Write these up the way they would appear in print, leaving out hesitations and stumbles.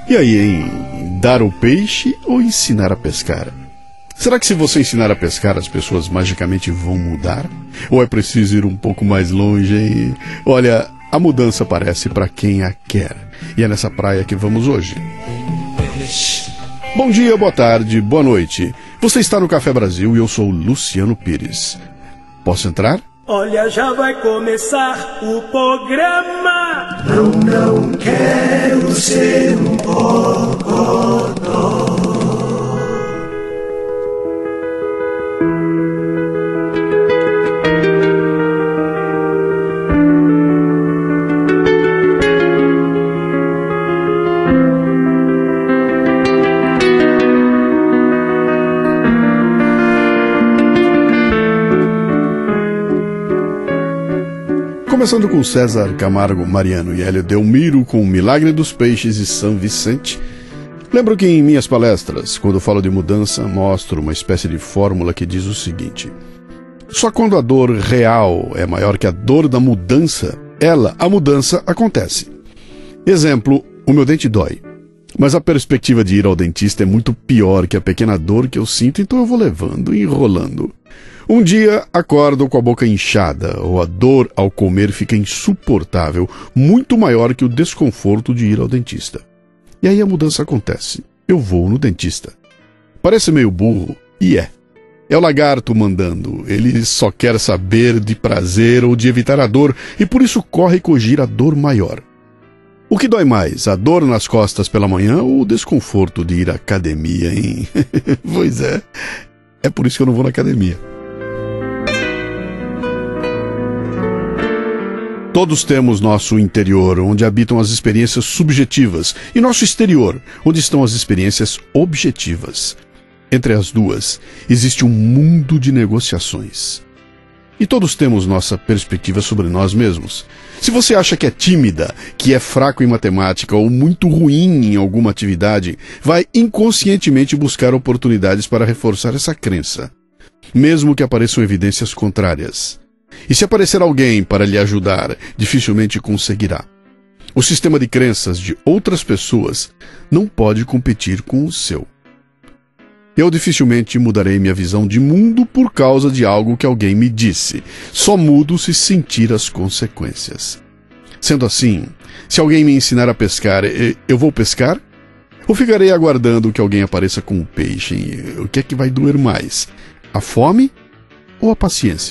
E aí, hein? Dar o peixe ou ensinar a pescar? Será que se você ensinar a pescar, as pessoas magicamente vão mudar? Ou é preciso ir um pouco mais longe, hein? Olha, a mudança aparece para quem a quer. E é nessa praia que vamos hoje. Bom dia, boa tarde, boa noite. Você está no Café Brasil e eu sou Luciano Pires. Posso entrar? Olha, já vai começar o programa. Não quero ser um bocodó. Começando com César Camargo Mariano e Hélio Delmiro com O Milagre dos Peixes e São Vicente. Lembro que em minhas palestras, quando falo de mudança, mostro uma espécie de fórmula que diz o seguinte: só quando a dor real é maior que a dor da mudança, a mudança, acontece. Exemplo, o meu dente dói. Mas a perspectiva de ir ao dentista é muito pior que a pequena dor que eu sinto, então eu vou levando e enrolando. Um dia acordo com a boca inchada, ou a dor ao comer fica insuportável, muito maior que o desconforto de ir ao dentista. E aí a mudança acontece. Eu vou no dentista. Parece meio burro, e é. É o lagarto mandando. Ele só quer saber de prazer ou de evitar a dor, e por isso corre cogir a dor maior. O que dói mais, a dor nas costas pela manhã ou o desconforto de ir à academia, hein? Pois é. É por isso que eu não vou na academia. Todos temos nosso interior, onde habitam as experiências subjetivas, e nosso exterior, onde estão as experiências objetivas. Entre as duas, existe um mundo de negociações. E todos temos nossa perspectiva sobre nós mesmos. Se você acha que é tímida, que é fraco em matemática ou muito ruim em alguma atividade, vai inconscientemente buscar oportunidades para reforçar essa crença, mesmo que apareçam evidências contrárias. E se aparecer alguém para lhe ajudar, dificilmente conseguirá. O sistema de crenças de outras pessoas não pode competir com o seu. Eu dificilmente mudarei minha visão de mundo por causa de algo que alguém me disse. Só mudo se sentir as consequências. Sendo assim, se alguém me ensinar a pescar, eu vou pescar? Ou ficarei aguardando que alguém apareça com um peixe? O que é que vai doer mais? A fome ou a paciência?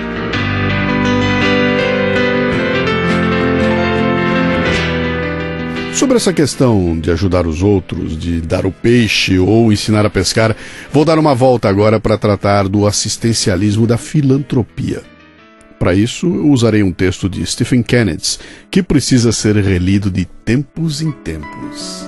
Sobre essa questão de ajudar os outros, de dar o peixe ou ensinar a pescar, vou dar uma volta agora para tratar do assistencialismo da filantropia. Para isso, eu usarei um texto de Stephen Kennedy, que precisa ser relido de tempos em tempos.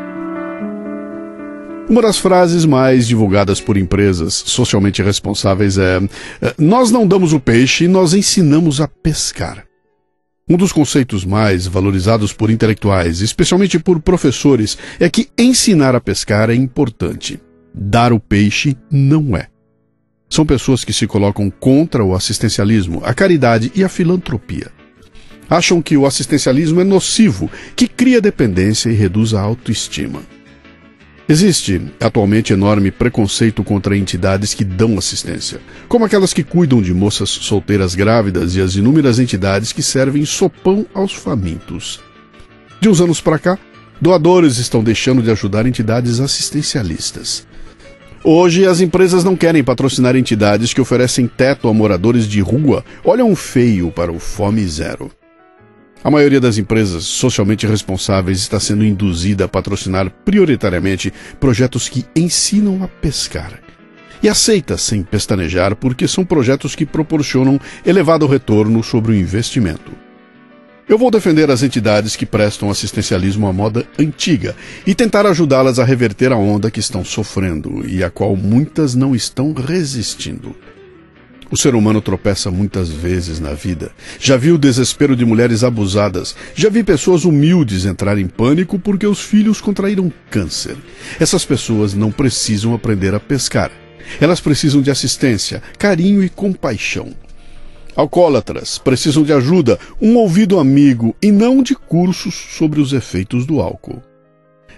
Uma das frases mais divulgadas por empresas socialmente responsáveis é: nós não damos o peixe, nós ensinamos a pescar. Um dos conceitos mais valorizados por intelectuais, especialmente por professores, é que ensinar a pescar é importante. Dar o peixe não é. São pessoas que se colocam contra o assistencialismo, a caridade e a filantropia. Acham que o assistencialismo é nocivo, que cria dependência e reduz a autoestima. Existe, atualmente, enorme preconceito contra entidades que dão assistência, como aquelas que cuidam de moças solteiras grávidas e as inúmeras entidades que servem sopão aos famintos. De uns anos para cá, doadores estão deixando de ajudar entidades assistencialistas. Hoje, as empresas não querem patrocinar entidades que oferecem teto a moradores de rua, olham feio para o Fome Zero. A maioria das empresas socialmente responsáveis está sendo induzida a patrocinar prioritariamente projetos que ensinam a pescar. E aceita sem pestanejar porque são projetos que proporcionam elevado retorno sobre o investimento. Eu vou defender as entidades que prestam assistencialismo à moda antiga e tentar ajudá-las a reverter a onda que estão sofrendo e a qual muitas não estão resistindo. O ser humano tropeça muitas vezes na vida. Já vi o desespero de mulheres abusadas. Já vi pessoas humildes entrar em pânico porque os filhos contraíram câncer. Essas pessoas não precisam aprender a pescar. Elas precisam de assistência, carinho e compaixão. Alcoólatras precisam de ajuda, um ouvido amigo e não de cursos sobre os efeitos do álcool.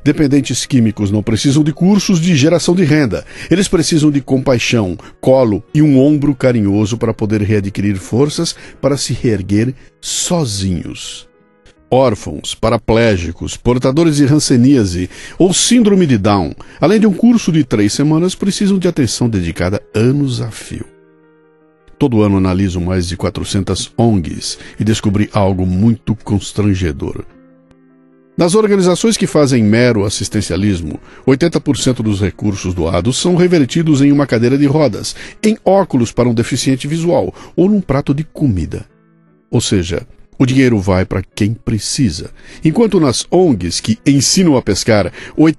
Dependentes químicos não precisam de cursos de geração de renda. Eles precisam de compaixão, colo e um ombro carinhoso para poder readquirir forças para se reerguer sozinhos. Órfãos, paraplégicos, portadores de hanseníase ou síndrome de Down, além de um curso de 3 semanas, precisam de atenção dedicada anos a fio. Todo ano analiso mais de 400 ONGs e descobri algo muito constrangedor. Nas organizações que fazem mero assistencialismo, 80% dos recursos doados são revertidos em uma cadeira de rodas, em óculos para um deficiente visual ou num prato de comida. Ou seja, o dinheiro vai para quem precisa, enquanto nas ONGs que ensinam a pescar,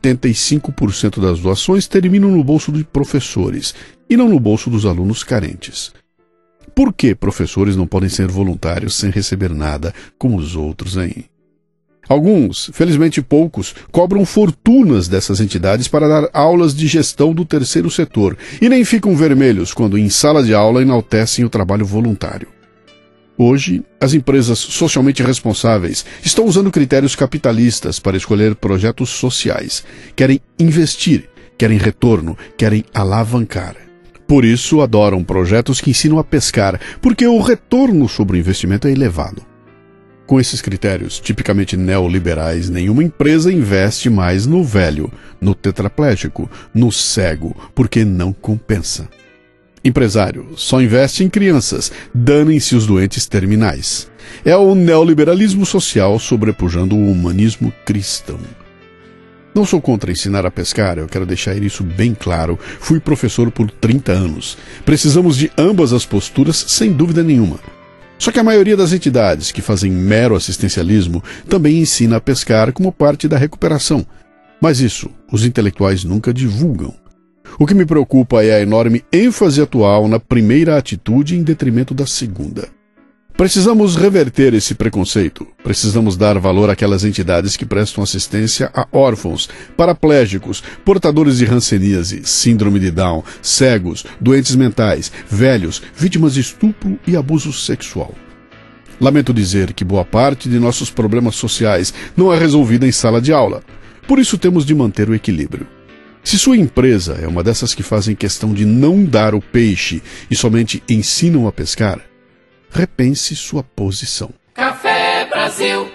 85% das doações terminam no bolso de professores e não no bolso dos alunos carentes. Por que professores não podem ser voluntários sem receber nada como os outros, hein? Alguns, felizmente poucos, cobram fortunas dessas entidades para dar aulas de gestão do terceiro setor e nem ficam vermelhos quando em sala de aula enaltecem o trabalho voluntário. Hoje, as empresas socialmente responsáveis estão usando critérios capitalistas para escolher projetos sociais. Querem investir, querem retorno, querem alavancar. Por isso, adoram projetos que ensinam a pescar, porque o retorno sobre o investimento é elevado. Com esses critérios tipicamente neoliberais, nenhuma empresa investe mais no velho, no tetraplégico, no cego, porque não compensa. Empresário só investe em crianças, danem-se os doentes terminais. É o neoliberalismo social sobrepujando o humanismo cristão. Não sou contra ensinar a pescar, eu quero deixar isso bem claro. Fui professor por 30 anos. Precisamos de ambas as posturas, sem dúvida nenhuma. Só que a maioria das entidades que fazem mero assistencialismo também ensina a pescar como parte da recuperação. Mas isso, os intelectuais nunca divulgam. O que me preocupa é a enorme ênfase atual na primeira atitude em detrimento da segunda. Precisamos reverter esse preconceito. Precisamos dar valor àquelas entidades que prestam assistência a órfãos, paraplégicos, portadores de hanseníase, síndrome de Down, cegos, doentes mentais, velhos, vítimas de estupro e abuso sexual. Lamento dizer que boa parte de nossos problemas sociais não é resolvida em sala de aula. Por isso temos de manter o equilíbrio. Se sua empresa é uma dessas que fazem questão de não dar o peixe e somente ensinam a pescar, repense sua posição. Café Brasil.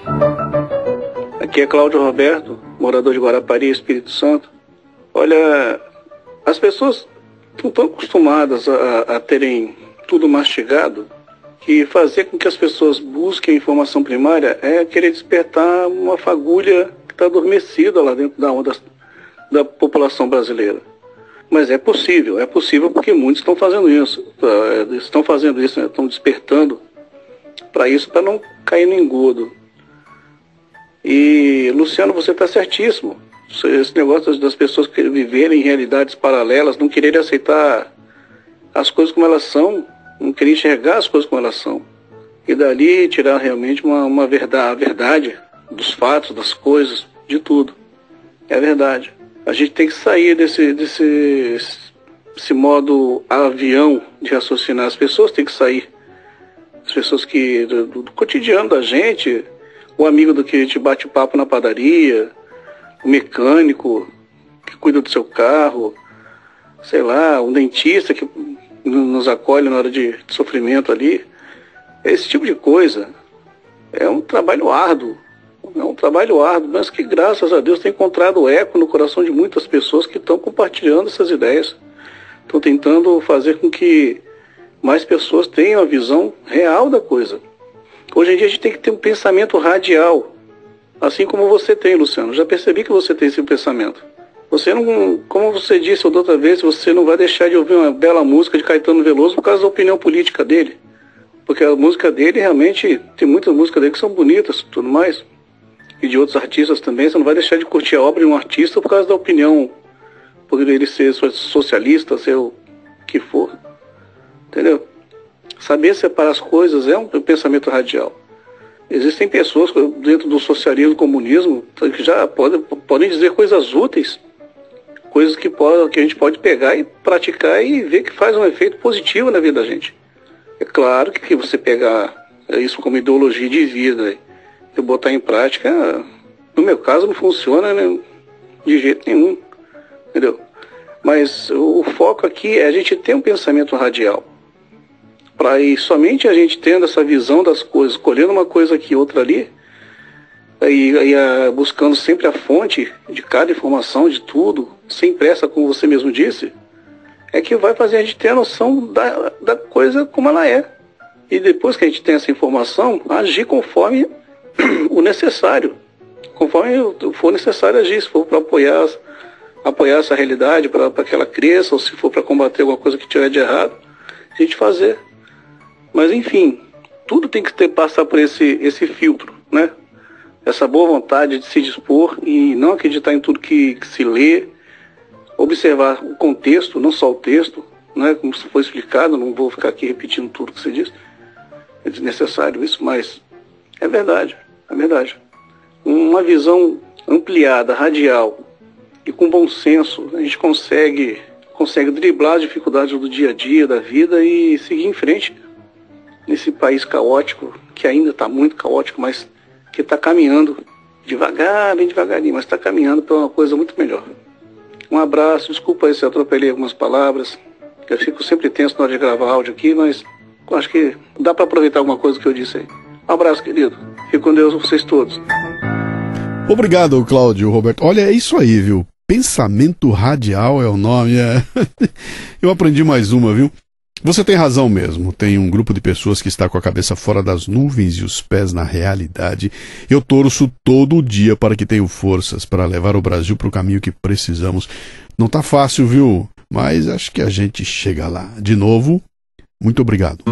Aqui é Cláudio Roberto, morador de Guarapari, Espírito Santo. Olha, as pessoas estão tão acostumadas a terem tudo mastigado que fazer com que as pessoas busquem informação primária é querer despertar uma fagulha que está adormecida lá dentro da população brasileira. Mas é possível porque muitos estão fazendo isso. Estão despertando para isso, para não cair no engodo. E, Luciano, você está certíssimo. Esse negócio das pessoas que viverem em realidades paralelas, não quererem aceitar as coisas como elas são, não querem enxergar as coisas como elas são. E dali tirar realmente a verdade dos fatos, das coisas, de tudo. É a verdade. A gente tem que sair desse modo avião de raciocinar. As pessoas têm que sair. As pessoas que do cotidiano da gente, o amigo do que te bate papo na padaria, o mecânico que cuida do seu carro, sei lá, um dentista que nos acolhe na hora de sofrimento ali. Esse tipo de coisa é um trabalho árduo. É um trabalho árduo, mas que graças a Deus tem encontrado eco no coração de muitas pessoas que estão compartilhando essas ideias. Estão tentando fazer com que mais pessoas tenham a visão real da coisa. Hoje em dia a gente tem que ter um pensamento radial, assim como você tem, Luciano. Já percebi que você tem esse pensamento. Você não, como você disse outra vez, você não vai deixar de ouvir uma bela música de Caetano Veloso por causa da opinião política dele. Porque a música dele realmente, tem muitas músicas dele que são bonitas e tudo mais. E de outros artistas também, você não vai deixar de curtir a obra de um artista por causa da opinião, por ele ser socialista, ser o que for. Entendeu? Saber separar as coisas é um pensamento radial. Existem pessoas dentro do socialismo e comunismo que já podem dizer coisas úteis, coisas que a gente pode pegar e praticar e ver que faz um efeito positivo na vida da gente. É claro que você pegar isso como ideologia de vida e botar em prática, no meu caso não funciona, né? de jeito nenhum, entendeu? Mas o foco aqui é a gente ter um pensamento radial. Para ir somente a gente tendo essa visão das coisas, escolhendo uma coisa aqui, outra ali, buscando sempre a fonte de cada informação, de tudo, sem pressa, como você mesmo disse, é que vai fazer a gente ter a noção da coisa como ela é. E depois que a gente tem essa informação, agir conforme o necessário. Conforme for necessário agir, se for para apoiar essa realidade, para que ela cresça, ou se for para combater alguma coisa que tiver de errado, a gente fazer. Mas enfim, tudo tem que passar por esse filtro, né? Essa boa vontade de se dispor e não acreditar em tudo que se lê, observar o contexto, não só o texto, né? Como foi explicado, não vou ficar aqui repetindo tudo que você disse. É desnecessário isso, mas é verdade, é verdade. Uma visão ampliada, radial e com bom senso, a gente consegue driblar as dificuldades do dia a dia, da vida e seguir em frente nesse país caótico, que ainda está muito caótico, mas que está caminhando devagar, bem devagarinho, mas está caminhando para uma coisa muito melhor. Um abraço, desculpa aí se eu atropelei algumas palavras, eu fico sempre tenso na hora de gravar áudio aqui, mas acho que dá para aproveitar alguma coisa que eu disse aí. Um abraço, querido. Fique com Deus, vocês todos. Obrigado, Cláudio, Roberto. Olha, é isso aí, viu? Pensamento radial é o nome. Eu aprendi mais uma, viu? Você tem razão mesmo. Tem um grupo de pessoas que está com a cabeça fora das nuvens e os pés na realidade. Eu torço todo dia para que tenham forças para levar o Brasil para o caminho que precisamos. Não tá fácil, viu? Mas acho que a gente chega lá. De novo, muito obrigado.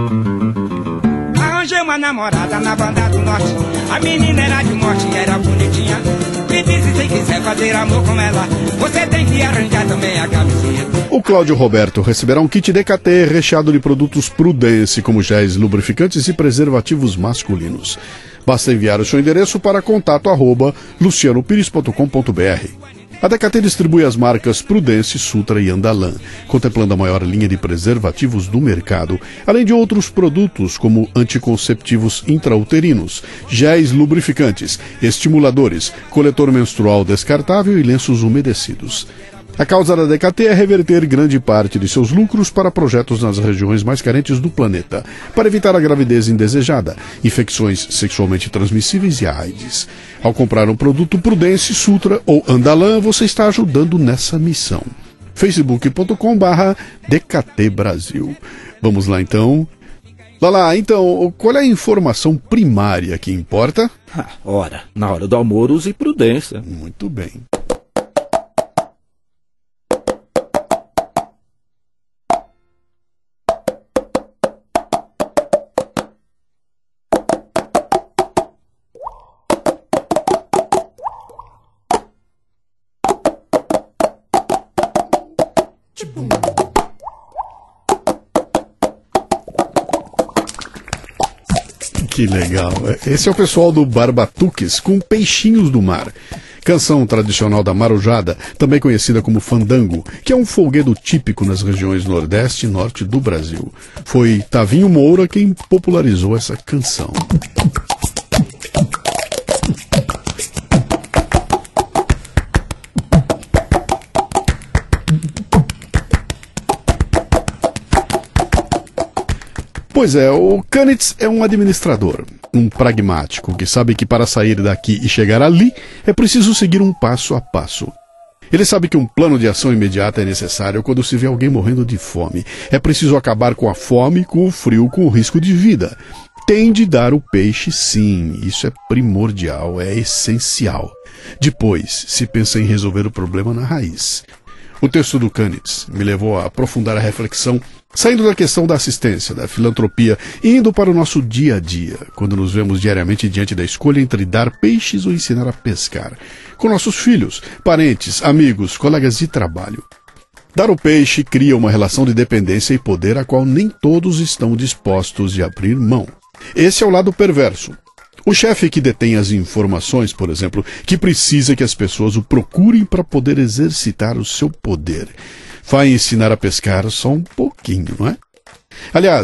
Arranjei uma namorada na banda do norte. A menina era de morte, era bonitinha. Me disse se quiser fazer amor com ela, você tem que arranjar também a camiseta. O Cláudio Roberto receberá um kit DKT recheado de produtos Prudence, como géis, lubrificantes e preservativos masculinos. Basta enviar o seu endereço para contato@lucianopires.com.br. A DKT distribui as marcas Prudence, Sutra e Andalan, contemplando a maior linha de preservativos do mercado, além de outros produtos como anticonceptivos intrauterinos, géis lubrificantes, estimuladores, coletor menstrual descartável e lenços umedecidos. A causa da DKT é reverter grande parte de seus lucros para projetos nas regiões mais carentes do planeta, para evitar a gravidez indesejada, infecções sexualmente transmissíveis e a AIDS. Ao comprar um produto Prudence, Sutra ou Andalan, você está ajudando nessa missão. facebook.com/DKT Brasil. Vamos lá então. Lala, então, qual é a informação primária que importa? Ora, na hora do almoço use prudência. Muito bem. Que legal. Esse é o pessoal do Barbatuques com Peixinhos do Mar. Canção tradicional da marujada, também conhecida como fandango, que é um folguedo típico nas regiões Nordeste e Norte do Brasil. Foi Tavinho Moura quem popularizou essa canção. Pois é, o Canitz é um administrador, um pragmático, que sabe que para sair daqui e chegar ali é preciso seguir um passo a passo. Ele sabe que um plano de ação imediata é necessário quando se vê alguém morrendo de fome. É preciso acabar com a fome, com o frio, com o risco de vida. Tem de dar o peixe, sim, isso é primordial, é essencial. Depois, se pensa em resolver o problema na raiz. O texto do Canitz me levou a aprofundar a reflexão, saindo da questão da assistência, da filantropia, e indo para o nosso dia a dia, quando nos vemos diariamente diante da escolha entre dar peixes ou ensinar a pescar, com nossos filhos, parentes, amigos, colegas de trabalho. Dar o peixe cria uma relação de dependência e poder a qual nem todos estão dispostos a abrir mão. Esse é o lado perverso. O chefe que detém as informações, por exemplo, que precisa que as pessoas o procurem para poder exercitar o seu poder. Vai ensinar a pescar só um pouquinho, não é? Aliás,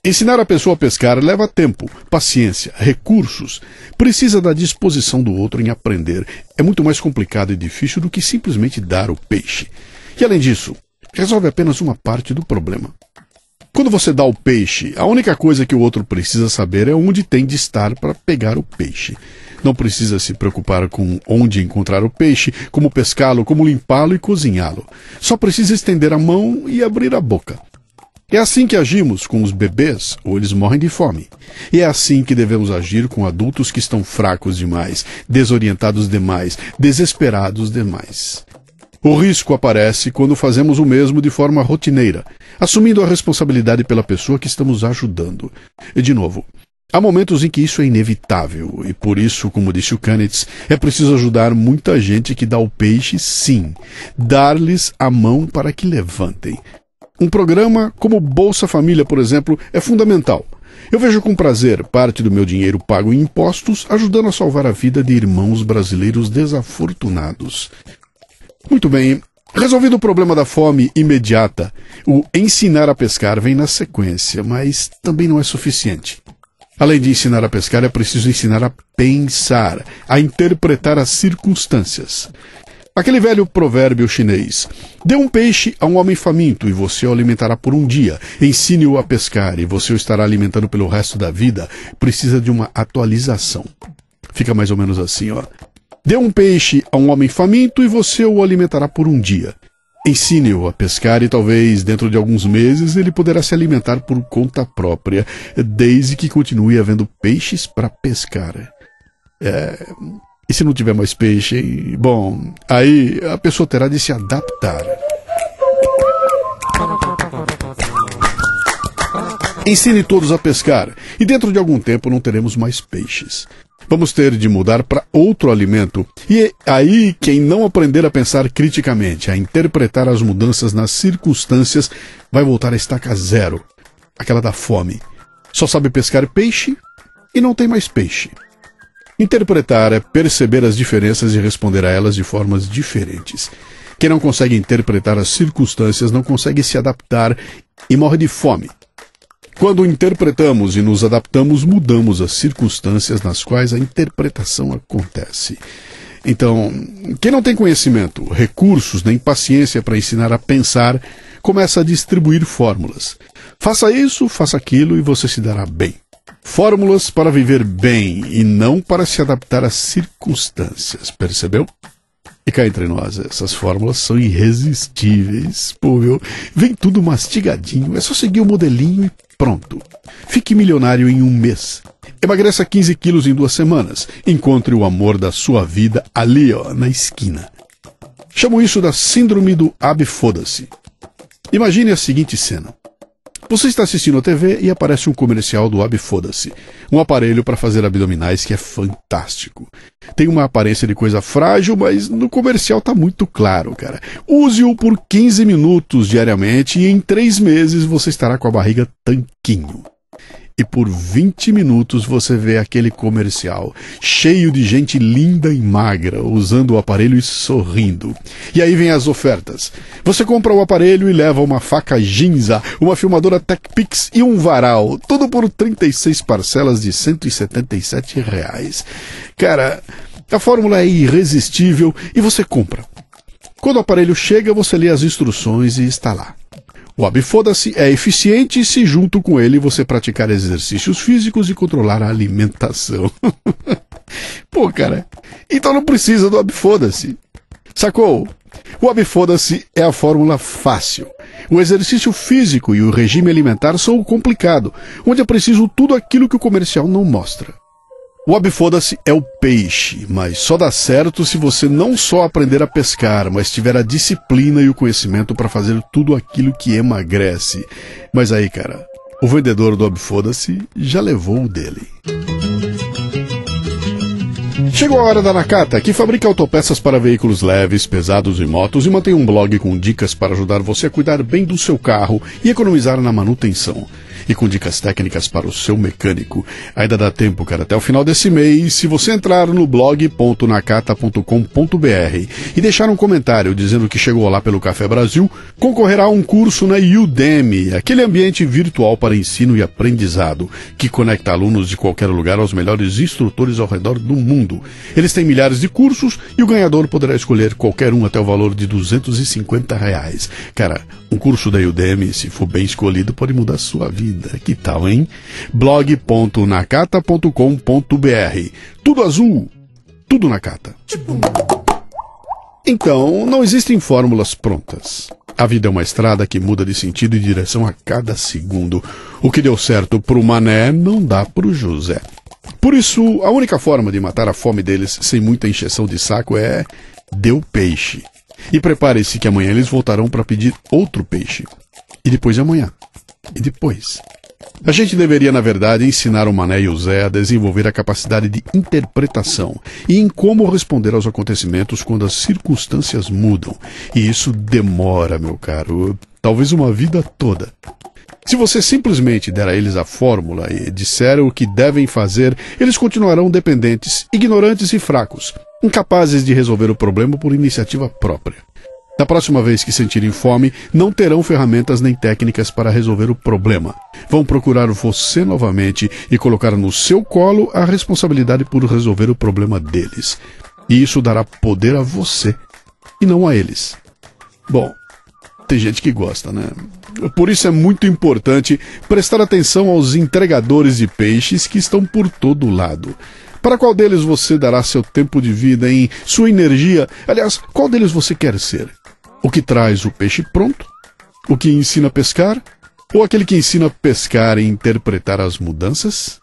Ensinar a pessoa a pescar leva tempo, paciência, recursos. Precisa da disposição do outro em aprender. É muito mais complicado e difícil do que simplesmente dar o peixe. E além disso, resolve apenas uma parte do problema. Quando você dá o peixe, a única coisa que o outro precisa saber é onde tem de estar para pegar o peixe. Não precisa se preocupar com onde encontrar o peixe, como pescá-lo, como limpá-lo e cozinhá-lo. Só precisa estender a mão e abrir a boca. É assim que agimos com os bebês, ou eles morrem de fome. E é assim que devemos agir com adultos que estão fracos demais, desorientados demais, desesperados demais. O risco aparece quando fazemos o mesmo de forma rotineira, assumindo a responsabilidade pela pessoa que estamos ajudando. E, de novo, há momentos em que isso é inevitável, e por isso, como disse o Canitz, é preciso ajudar muita gente que dá o peixe, sim, dar-lhes a mão para que levantem. Um programa como Bolsa Família, por exemplo, é fundamental. Eu vejo com prazer parte do meu dinheiro pago em impostos ajudando a salvar a vida de irmãos brasileiros desafortunados. Muito bem, resolvido o problema da fome imediata, o ensinar a pescar vem na sequência, mas também não é suficiente. Além de ensinar a pescar, é preciso ensinar a pensar, a interpretar as circunstâncias. Aquele velho provérbio chinês: dê um peixe a um homem faminto e você o alimentará por um dia. Ensine-o a pescar e você o estará alimentando pelo resto da vida. Precisa de uma atualização. Fica mais ou menos assim, ó. Dê um peixe a um homem faminto e você o alimentará por um dia. Ensine-o a pescar e talvez dentro de alguns meses ele poderá se alimentar por conta própria, desde que continue havendo peixes para pescar. E se não tiver mais peixe, hein? Bom, aí a pessoa terá de se adaptar. Ensine todos a pescar, e dentro de algum tempo não teremos mais peixes. Vamos ter de mudar para outro alimento. E é aí quem não aprender a pensar criticamente, a interpretar as mudanças nas circunstâncias, vai voltar à estaca zero, aquela da fome. Só sabe pescar peixe e não tem mais peixe. Interpretar é perceber as diferenças e responder a elas de formas diferentes. Quem não consegue interpretar as circunstâncias não consegue se adaptar e morre de fome. Quando interpretamos e nos adaptamos, mudamos as circunstâncias nas quais a interpretação acontece. Então, quem não tem conhecimento, recursos nem paciência para ensinar a pensar, começa a distribuir fórmulas. Faça isso, faça aquilo e você se dará bem. Fórmulas para viver bem e não para se adaptar às circunstâncias, percebeu? E cá entre nós, essas fórmulas são irresistíveis. Pô, vem tudo mastigadinho, é só seguir o modelinho e pronto. Fique milionário em um mês. Emagreça 15 quilos em 2 semanas. Encontre o amor da sua vida ali, ó, na esquina. Chamo isso da síndrome do Foda-se. Imagine a seguinte cena. Você está assistindo a TV e aparece um comercial do Foda-se, um aparelho para fazer abdominais que é fantástico. Tem uma aparência de coisa frágil, mas no comercial tá muito claro, cara. Use-o por 15 minutos diariamente e em 3 meses você estará com a barriga tanquinho. E por 20 minutos você vê aquele comercial cheio de gente linda e magra usando o aparelho e sorrindo. E aí vem as ofertas. Você compra o aparelho e leva uma faca Ginza, uma filmadora TechPix e um varal. Tudo por 36 parcelas de R$177. Cara, a fórmula é irresistível e você compra. Quando o aparelho chega, você lê as instruções e está lá. O Foda-se é eficiente se junto com ele você praticar exercícios físicos e controlar a alimentação. Pô, cara, então não precisa do Foda-se. Sacou? O Foda-se é a fórmula fácil. O exercício físico e o regime alimentar são o complicado, onde é preciso tudo aquilo que o comercial não mostra. O Foda-se é o peixe, mas só dá certo se você não só aprender a pescar, mas tiver a disciplina e o conhecimento para fazer tudo aquilo que emagrece. Mas aí, cara, o vendedor do Foda-se já levou o dele. Chegou a hora da Nakata, que fabrica autopeças para veículos leves, pesados e motos e mantém um blog com dicas para ajudar você a cuidar bem do seu carro e economizar na manutenção. e com dicas técnicas para o seu mecânico. Ainda dá tempo, cara, até o final desse mês. Se você entrar no blog.nakata.com.br e deixar um comentário dizendo que chegou lá pelo Café Brasil, concorrerá a um curso na Udemy, aquele ambiente virtual para ensino e aprendizado, que conecta alunos de qualquer lugar aos melhores instrutores ao redor do mundo. Eles têm milhares de cursos e o ganhador poderá escolher qualquer um até o valor de R$250. Cara, um curso da Udemy, se for bem escolhido, pode mudar a sua vida. Que tal, hein? blog.nakata.com.br. Tudo azul, tudo Nakata. Então, não existem fórmulas prontas. A vida é uma estrada que muda de sentido e direção a cada segundo. O que deu certo pro Mané não dá pro José. Por isso, a única forma de matar a fome deles sem muita encheção de saco é dê o peixe. E prepare-se que amanhã eles voltarão para pedir outro peixe. E depois de amanhã. E depois. A gente deveria, na verdade, ensinar o Mané e o Zé a desenvolver a capacidade de interpretação e em como responder aos acontecimentos quando as circunstâncias mudam. E isso demora, meu caro, talvez uma vida toda. Se você simplesmente der a eles a fórmula e disser o que devem fazer, eles continuarão dependentes, ignorantes e fracos, incapazes de resolver o problema por iniciativa própria. Da próxima vez que sentirem fome, não terão ferramentas nem técnicas para resolver o problema. Vão procurar você novamente e colocar no seu colo a responsabilidade por resolver o problema deles. E isso dará poder a você, e não a eles. Bom, tem gente que gosta, né? Por isso é muito importante prestar atenção aos entregadores de peixes que estão por todo lado. Para qual deles você dará seu tempo de vida, em sua energia? Aliás, qual deles você quer ser? O que traz o peixe pronto? O que ensina a pescar? Ou aquele que ensina a pescar e interpretar as mudanças?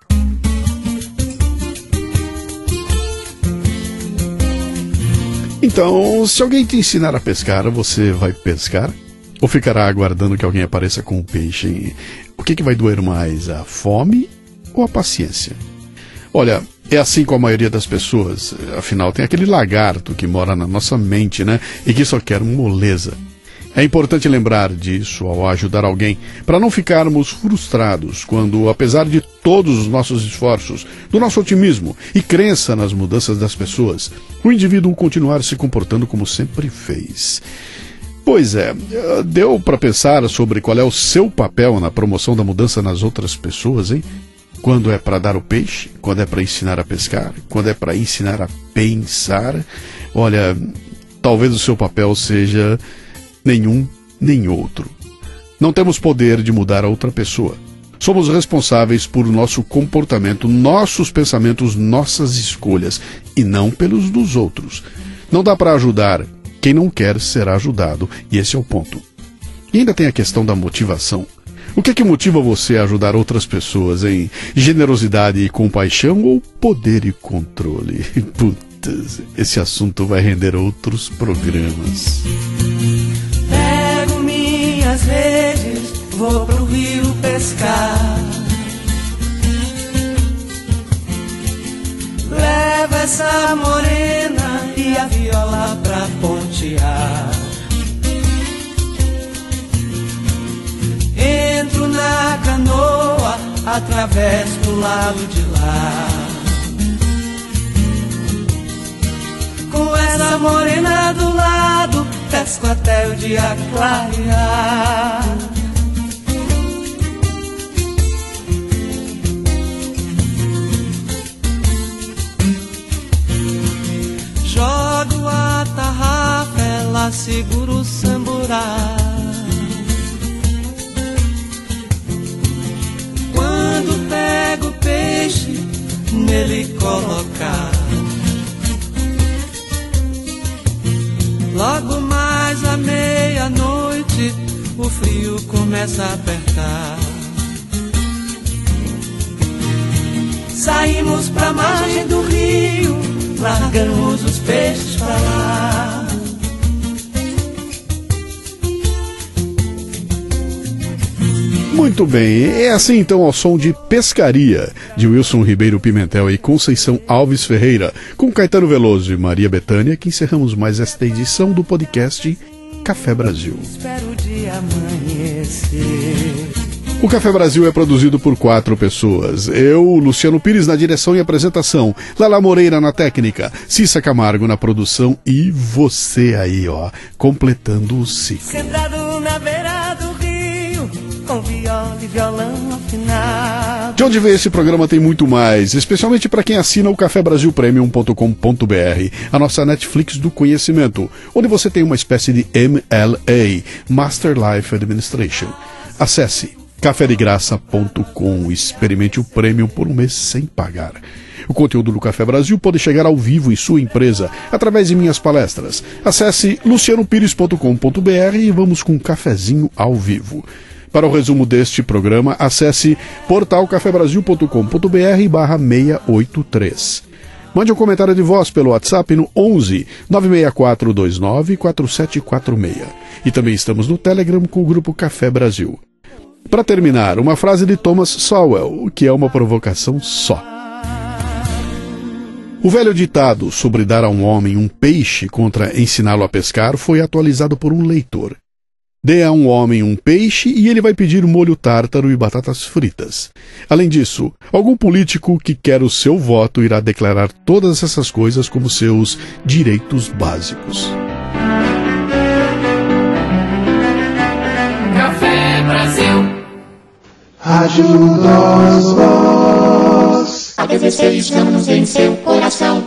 Então, se alguém te ensinar a pescar, você vai pescar? Ou ficará aguardando que alguém apareça com o peixe? O que vai doer mais, a fome ou a paciência? Olha, é assim com a maioria das pessoas. Afinal, tem aquele lagarto que mora na nossa mente, né? E que só quer moleza. É importante lembrar disso ao ajudar alguém, para não ficarmos frustrados quando, apesar de todos os nossos esforços, do nosso otimismo e crença nas mudanças das pessoas, o indivíduo continuar se comportando como sempre fez. Pois é, deu para pensar sobre qual é o seu papel na promoção da mudança nas outras pessoas, hein? Quando é para dar o peixe, quando é para ensinar a pescar, quando é para ensinar a pensar. Olha, talvez o seu papel seja nenhum nem outro. Não temos poder de mudar a outra pessoa. Somos responsáveis por nosso comportamento, nossos pensamentos, nossas escolhas, e não pelos dos outros. Não dá para ajudar quem não quer ser ajudado, e esse é o ponto. E ainda tem a questão da motivação. O que é que motiva você a ajudar outras pessoas, em generosidade e compaixão ou poder e controle? Putz, esse assunto vai render outros programas. Pego minhas redes, vou pro rio pescar. Levo essa morena e a viola pra pontear. Entro na canoa, atravesso pro lado de lá. Com essa morena do lado, pesco até o dia clarear. Jogo a tarrafa, ela segura o samburá. Quando pego o peixe, nele colocar. Logo mais à meia-noite, o frio começa a apertar. Saímos pra margem do rio, largamos os peixes pra lá. Muito bem, é assim então ao som de Pescaria, de Wilson Ribeiro Pimentel e Conceição Alves Ferreira, com Caetano Veloso e Maria Bethânia, que encerramos mais esta edição do podcast Café Brasil. Espero o dia amanhecer. O Café Brasil é produzido por 4 pessoas. Eu, Luciano Pires, na direção e apresentação. Lala Moreira na técnica. Cissa Camargo na produção. E você aí, ó, completando o ciclo. Sentado na beira do rio, com viola e violão afinado. De onde vem esse programa tem muito mais, especialmente para quem assina o cafebrasilpremium.com.br, a nossa Netflix do conhecimento, onde você tem uma espécie de MLA, Master Life Administration. Acesse cafedegraça.com, experimente o Premium por um mês sem pagar. O conteúdo do Café Brasil pode chegar ao vivo em sua empresa através de minhas palestras. Acesse lucianopires.com.br e vamos com um cafezinho ao vivo. Para o resumo deste programa, acesse portalcafebrasil.com.br/683. Mande um comentário de voz pelo WhatsApp no 11 96429 4746. E também estamos no Telegram com o grupo Café Brasil. Para terminar, uma frase de Thomas Sowell, que é uma provocação só. O velho ditado sobre dar a um homem um peixe contra ensiná-lo a pescar foi atualizado por um leitor. Dê a um homem um peixe e ele vai pedir molho tártaro e batatas fritas. Além disso, algum político que quer o seu voto irá declarar todas essas coisas como seus direitos básicos. Café Brasil. Ajuda-os, há 16 anos em seu coração.